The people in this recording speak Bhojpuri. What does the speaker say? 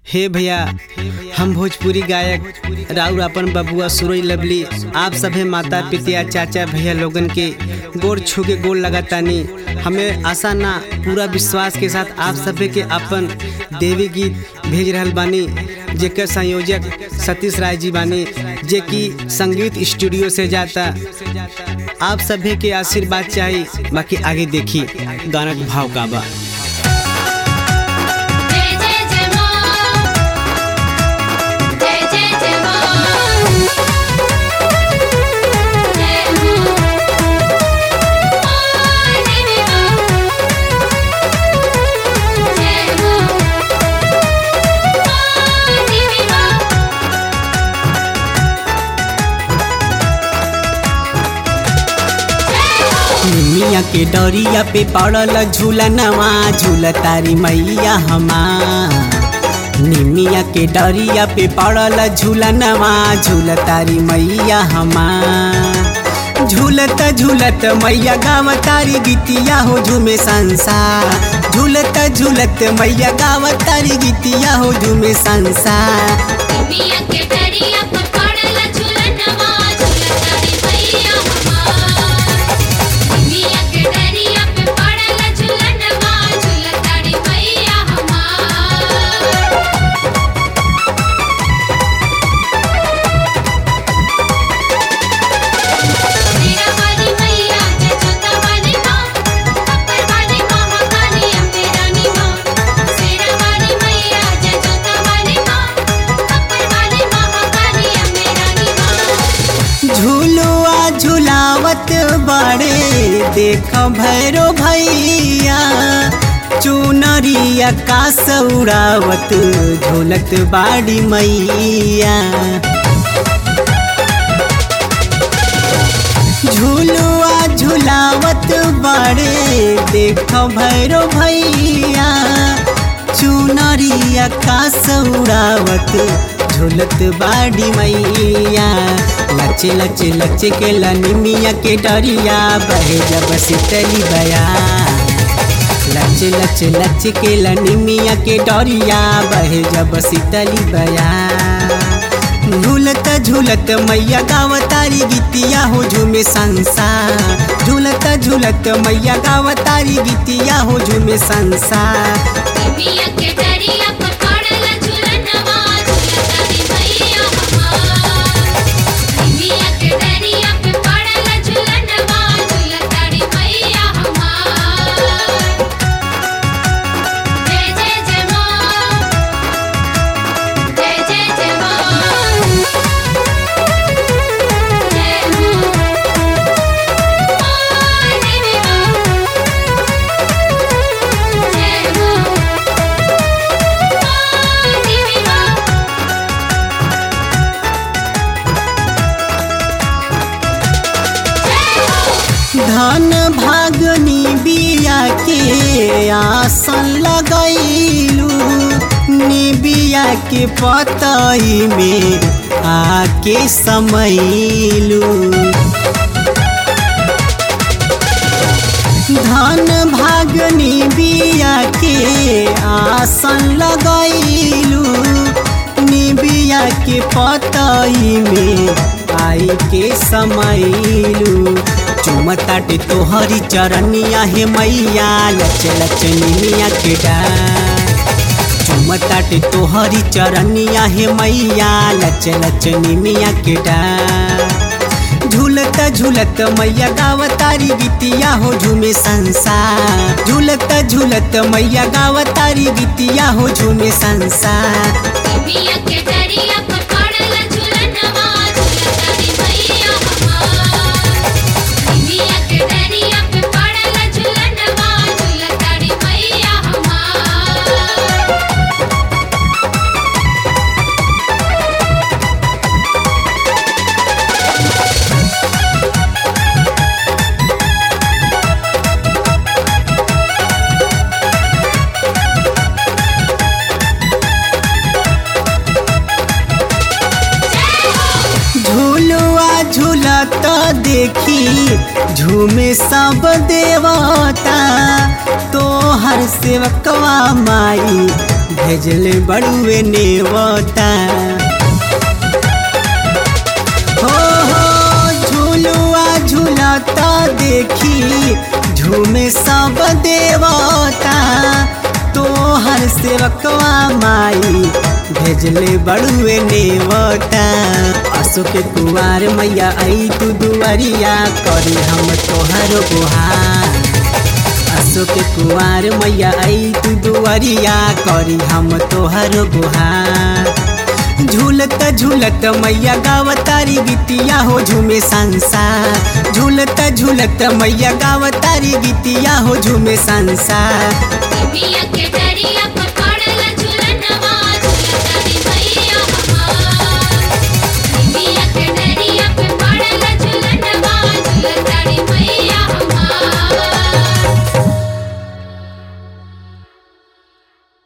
हे भैया, हम भोजपुरी गायक राउर अपन बबुआ सुरई लवली आप सभे माता पितिया चाचा भैया लोगन के गोर छू के गोर लगातानी। हमें आशा ना पूरा विश्वास के साथ आप सभे के अपन देवी गीत भेज रहल बानी, जेकर संयोजक सतीश राय जी बानी, जे कि संगीत स्टूडियो से जाता। आप सभे के आशीर्वाद चाहिए, बाकी आगे देखी गाना के भाव का बा। निमिया के डोरिया पे पड़ल झूलनवा झूलतारी मैया हमार। निमिया के डोरिया पे पड़ल झूलनवा झूलतारी मैया हमार। झूलत झूलत मैया गावतारी गीतिया हो झूमे संसार। झूलत झूलत मैया गावतारी गीतिया हो झूमे संसार। निमिया के डोरिया पे पड़ल झूलनवा झूलतारी मैया हमार। निमिया के डोरिया पे पड़ल झूलनवा झूलतारी मैया हमार। मेरा वाली मैया जय जोता वाली माँ, अपर वाली महाकाली अम्बे रानी माँ। मेरा वाली मैया जय जोता वाली माँ, अपर वाली महाकाली अम्बे रानी माँ। झूलुआ झुलावत बड़े देख भैरो भैया। चुनरिया का सौरावत झूलत बाड़ी मैया। झूलुआ झुलावत बड़े देख भैरो भैया। चुनरिया का सौरावत झूलत बाड़ी मैया। लचे लचे लचे के निमिया के डरिया बहे जब शीतली बया। लचे लचे लचे के निमिया के डरिया बहे जब शीतली बया। झूलत झूलत मैया गावतारी गीतिया हो झूमे संसार। झूलत झूलत मैया गावतारी गीतिया हो झूमे संसार। निमिया के डोरिया पे पड़ल झूलनवा झूलतारी मैया हमार। निमिया के डोरिया पे पड़ल झूलनवा झूलतारी मैया हमार। जय जय जय माँ, जय जय जय माँ, जय माँ। देवी माँ, जय माँ, देवी माँ। धन भागनी बिया के आसन लगैलू। निबिया के पतई में आके समैलू। धन भागनी बिया के आसन लगैलू। निबिया के पतई में आई के समैलू। चुमताटे तोहरी चरनिया हे मैया लच लच निमिया के डार। चुमताटे तोहरी चरनिया हे मैया लच लच निमिया के डार। झूलत झूलत मैया गावतारी गीतिया हो झूमे संसार। झूलत झूलत मैया गावतारी गीतिया हो झूमे संसार। निमिया के डोरिया पे पड़ल झूलनवा झूलतारी मैया हमार। निमिया के डोरिया पे पड़ल झूलनवा झूलतारी मैया हमार। झूलुआ झूलत देखी झूमे सब देवता। तोहर सेवकवा माई भेजले बड़ुए नेवता। हो झूलुआ झूलता देखी झूमे सब देवता। तोहर सेवकवा माई भेजले बड़ुए नेवता। असो के कुवार मैया आई तू दुआरिया करी हम तोहर गुहार। असो के कुवार मैया आई तू दुआरिया करी हम तोहर गुहार। झूलत झूलत मैया गावतारी गीतिया हो झूमे संसार। झूलत झूलत मैया गावतारी गीतिया हो झूमे संसार। निमिया के डरिया